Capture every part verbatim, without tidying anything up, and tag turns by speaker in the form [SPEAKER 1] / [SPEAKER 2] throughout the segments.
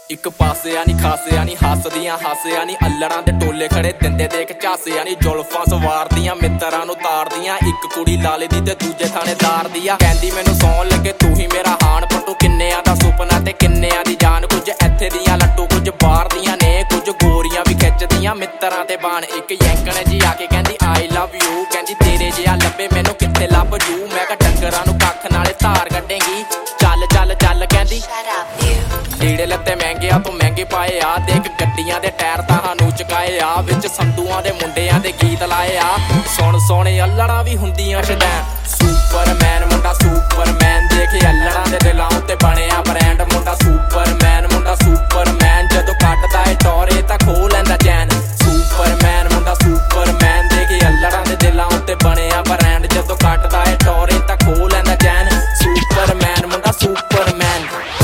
[SPEAKER 1] ਇੱਕ ਪਾਸਿਆ ਨੀ ਖਾਸਿਆ ਨੀ ਹੱਸਦੀਆਂ ਹਾਸਿਆ ਨੀ ਅੱਲੜਾਂ ਦੇ ਟੋਲੇ ਖੜੇ ਦਿੰਦੇ ਦੇਖ ਝਾਸਿਆ ਨੀ ਜ਼ੁਲਫਾਂ ਸਵਾਰਦੀਆਂ ਮਿੱਤਰਾਂ ਨੂੰ ਤਾਰਦੀਆਂ ਇੱਕ ਕੁੜੀ ਲਾਲੇ ਦੀ ਤੇ ਦੂਜੇ ਥਾਣੇਦਾਰ ਦੀ ਆ ਕਹਿੰਦੀ ਮੈਨੂੰ ਸੌਣ ਲੱਗੇ ਤੂੰ ਹੀ ਮੇਰਾ ਹਾਣ ਪਟੂ ਕਿੰਨਿਆਂ ਦਾ ਸੁਪਨਾ ਤੇ ਕਿੰਨਿਆਂ ਦੀ ਜਾਨ ਕੁਝ ਇੱਥੇ ਦੀਆਂ ਲੱਟੂ ਕੁਝ ਬਾਹਰ ਦੀਆਂ ਨੇ ਕੁਝ ਗੋਰੀਆਂ ਵੀ ਖਿੱਚਦੀਆਂ ਮਿੱਤਰਾਂ ਤੇ ਬਾਣ ਇੱਕ ਯੈਂਕਣ ਜੀ ਆ ਕੇ ਕਹਿੰਦੀ ਆਈ ਲਵ ਯੂ ਕਹਿੰਦੀ ਤੇਰੇ ਜਿਹਾ ਲੱਭੇ ਮੈਨੂੰ ਕਿੱਥੇ ਲੱਭ ਜੂ ਮੈਂ ਕਿਹਾ ਡੰਗਰਾਂ ਨੂੰ ਕੱਖ ਨਾਲੇ ਧਾਰ ਕੱਢੇਂਗੀ ਚੱਲ ਚੱਲ ਚੱਲ ਕਹਿੰਦੀ ਲੀੜੇ ਲੱਤੇ ਮਹਿੰਗੇ ਆ ਤੋਂ ਮਹਿੰਗੇ ਪਾਏ ਆ ਦੇਖ ਗੱਡੀਆਂ ਦੇ ਟਾਇਰ ਤਾਂ ਸਾਨੂੰ ਚੁਕਾਏ ਆ ਵਿੱਚ ਸੰਧੂਆਂ ਦੇ ਮੁੰਡਿਆਂ ਦੇ ਗੀਤ ਲਾਏ ਆ ਸੁਣ ਸੋਹਣੇ ਅੱਲੜਾਂ ਵੀ ਹੁੰਦੀਆਂ ਸ਼ੈਤਾਨ ਸੁਪਰਮੈਨ ਮੁੰਡਾ ਸੁਪਰਮੈਨ ਦੇਖੇ ਅੱਲੜਾਂ ਦੇ ਦਿਲਾਂ ਉੱਤੇ ਬਣਿਆ ਬ੍ਰਾਂਡ ਮੁੰਡਾ ਸੁਪਰਮੈਨ ਮੁੰਡਾ ਸੁਪਰਮੈਨ ਜਦੋਂ ਕੱਟਦਾ ਏ ਟੋਰੇ ਤਾਂ ਖੋ ਲੈਂਦਾ ਚੈਨ ਸੁਪਰਮੈਨ ਮੁੰਡਾ ਸੁਪਰਮੈਨ ਦੇਖੇ ਅੱਲੜਾਂ ਦੇ ਦਿਲਾਂ ਉੱਤੇ ਬਣਿਆ ਬ੍ਰਾਂਡ ਜਦੋਂ ਕੱਟਦਾ ਏ ਟੋਰੇ ਤਾਂ ਖੋ ਲੈਂਦਾ ਚੈਨ ਸੁਪਰਮੈਨ ਮੁੰਡਾ ਸੁਪਰਮੈਨ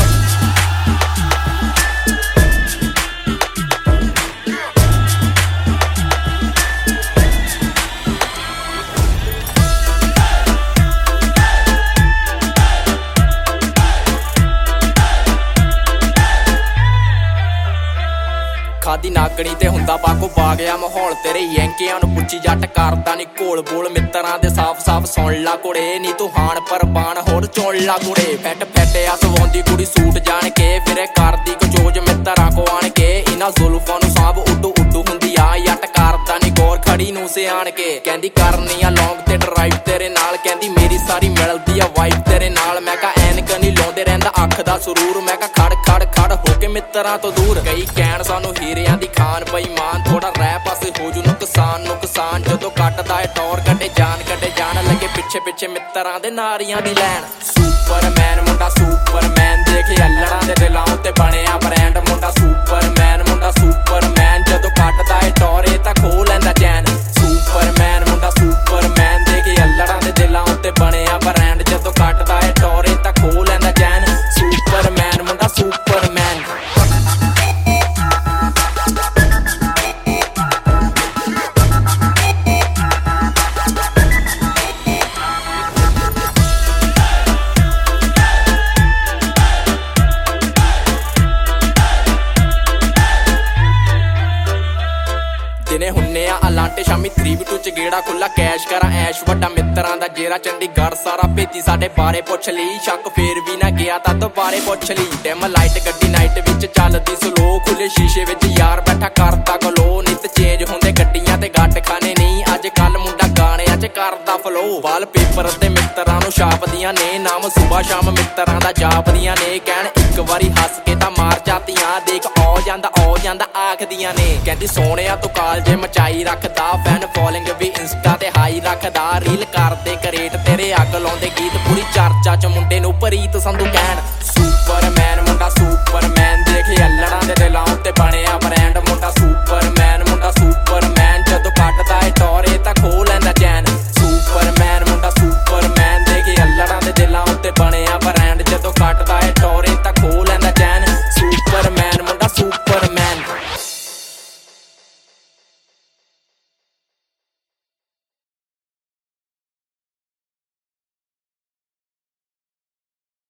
[SPEAKER 1] ਖਾਦੀ ਨਾਗਣੀ ਤੇ ਹੁੰਦਾ ਬਾਗੋ ਬਾਗਿਆ ਮਾਹੌਲ ਤੇਰੇ ਯੈਂਕਿਆਂ ਨੂੰ ਪੁੱਛੀ ਜੱਟ ਕਰਦਾ ਨੀ ਘੋਲ ਬੋਲ ਮਿੱਤਰਾਂ ਦੇ ਸਾਫ਼ ਸਾਫ਼ ਸੁਣ ਲਾ ਕੁੜੇ ਨੀ ਤੂੰ ਹਾਣ ਪਰਬਾਨ ਹੋਰ ਚੁਣ ਲਾ ਕੁੜੇ ਫੈਟ ਫੈਟਿਆ ਸਵਾਉਂਦੀ ਕੁੜੀ ਸੂਟ ਜਾਣ ਕੇ ਫਿਰੇ ਕਰਦੀ ਕਚੋਜ ਮਿੱਤਰਾਂ ਕੋ ਆਣ ਕੇ ਇਹਨਾਂ ਜ਼ੁਲਫਾਂ ਨੂੰ ਸਾਂਭ ਉੱਡੂ ਉੱਡੂ ਹੁੰਦੀ ਆ ਜੱਟ ਕਰਦਾ ਨੀ ਗੌਰ ਖੜੀ ਨੂੰ ਸਿਆਣ ਕੇ ਕਹਿੰਦੀ ਕਰਨੀ ਆ ਲੌਂਗ ਤੇ ਡਰਾਈਵ ਤੇਰੇ ਨਾਲ ਕਹਿੰਦੀ ਮੇਰੀ ਸਾਰੀ ਮਿਲਦੀ ਆ ਵਾਈਫ ਤੇਰੇ ਨਾਲ ਮੈਂ ਕਹਾ ਐਨਕ ਨੀ ਲਾਉਂਦੇ ਰਹਿੰਦਾ ਅੱਖ ਦਾ ਸਰੂਰ ਮੈਂ ਕਹਾ ਖੜ ਖੜ ਖੜ ਹੋ ਕੇ ਮਿੱਤਰਾਂ ਤੋਂ ਦੂਰ ਕਈ ਕਹਿਣ ਸਾਨੂੰ ਹੀਰਿਆਂ ਦੀ ਖਾਨ ਬੇਈਮਾਨ ਥੋੜਾ ਰਹਿ ਪਾਸੇ ਹੋ ਜੂ ਨੁਕਸਾਨ ਨੁਕਸਾਨ ਜਦੋਂ ਕੱਟਦਾ ਏ ਟੌਰ ਕੱਢੇ ਜਾਨ ਕੱਢੇ ਜਾਣ ਲੱਗੇ ਪਿੱਛੇ ਪਿੱਛੇ ਮਿੱਤਰਾਂ ਦੇ ਨਾਰੀਆਂ ਦੀ ਲੈਣ ਸੁਪਰਮੈਨ ਮੁੰਡਾ ਸੁਪਰਮੈਨ ਦੇਖੇ ਅੱਲੜਾਂ ਦੇ ਦਿਲਾਂ ਉੱਤੇ ਬਣਿਆ ਬ੍ਰਾਂਡ ਮੁੰਡਾ ਸੁਪਰਮੈਨ ਮੁੰਡਾ ਸੁਪਰਮੈਨ ਜਦੋਂ ਕੱਟਦਾ ਏ ਟੌਰੇ ਤਾਂ ਖੋ ਲੈਂਦਾ ਚੈਨ ਸੁਪਰਮੈਨ ਮੁੰਡਾ ਸੁਪਰਮੈਨ ਦੇਖੇ ਅੱਲੜਾਂ ਦੇ ਦਿਲਾਂ ਉੱਤੇ ਬਣਿਆ ਬ੍ਰਾਂਡ ਜਦੋਂ ਕੱਟਦਾ ਏ ਟੌਰੇ ਤਾਂ ਖੋ ਲੈਂਦਾ ਚੈਨ ਸੁਪਰਮੈਨ ਮੁੰਡਾ ਸੁਪਰਮੈਨ ਦਿਨੇ ਹੁੰਨੇ ਆ ਅਲਾਂਟੇ ਸ਼ਾਮੀ ਥ੍ਰੀ ਬੀ ਟੂ ਚ ਗੇੜਾ ਖੁੱਲਾ ਕੈਸ਼ ਕਰਾਂ ਐਸ਼ ਵੱਡਾ ਮਿੱਤਰਾਂ ਦਾ ਜੇਰਾ ਚੰਡੀਗੜ੍ਹ ਸਾਰਾ ਭੇਤੀ ਸਾਡੇ ਬਾਰੇ ਪੁੱਛ ਲਈ ਸ਼ੱਕ ਫੇਰ ਵੀ ਨਾ ਗਿਆ ਤਾਂ ਦੁਬਾਰੇ ਪੁੱਛ ਲਈ ਡਿਮ ਲਾਈਟ ਗੱਡੀ ਨਾਈਟ ਵਿੱਚ ਚੱਲਦੀ ਸਲੋ ਖੁੱਲੇ ਸ਼ੀਸ਼ੇ ਵਿੱਚ ਯਾਰ ਬੈਠਾ ਕਰਦਾ ਗਲੋ ਨਿਤ ਚੇਂਜ ਹੁੰਦੇ ਗੱਡੀਆਂ ਤੇ ਗੱਡ ਖਾਨੇ ਨਹੀਂ ਅੱਜ ਕੱਲ ਮੁੰਡਾ ਗਾਣਿਆਂ ਚ ਕਰਦਾ ਫਲੋ ਵਾਲ ਪੇਪਰ ਤੇ ਮਿੱਤਰਾਂ ਨੂੰ ਛਾਪਦੀਆਂ ਨੇ ਨਾਮ ਸੁਬਾ ਸ਼ਾਮ ਮਿੱਤਰਾਂ ਦਾ ਜਾਪਦੀਆਂ ਨੇ ਕਹਿਣ ਇੱਕ ਵਾਰੀ ਹੱਸ ਕੇ ਤਾਂ ਮਾਰ ਜਾਤੀਆਂ ਦੇਖ ਆ ਜਾਂਦਾ ਆ ਜਾਂਦਾ ਆਖਦੀਆਂ ਨੇ ਕਹਿੰਦੀ ਸੋਹਣਿਆ ਤੂੰ ਕਾਲਜੇ ਮਚਾਈ ਰੱਖਦਾ ਫੈਨ ਫੋਲੋਇੰਗ ਵੀ ਇੰਸਟਾ ਤੇ ਹਾਈ ਰੱਖਦਾ ਰੀਲ ਕਰਦੇ ਕਰੇਟ ਤੇਰੇ ਅੱਗ ਲਾਉਂਦੇ ਗੀਤ ਪੂਰੀ ਚਰਚਾ ਚ ਮੁੰਡੇ ਨੂੰ ਪ੍ਰੀਤ ਸੰਧੂ ਕਹਿਣ ਸੁਪਰਮੈਨ ਮੁੰਡਾ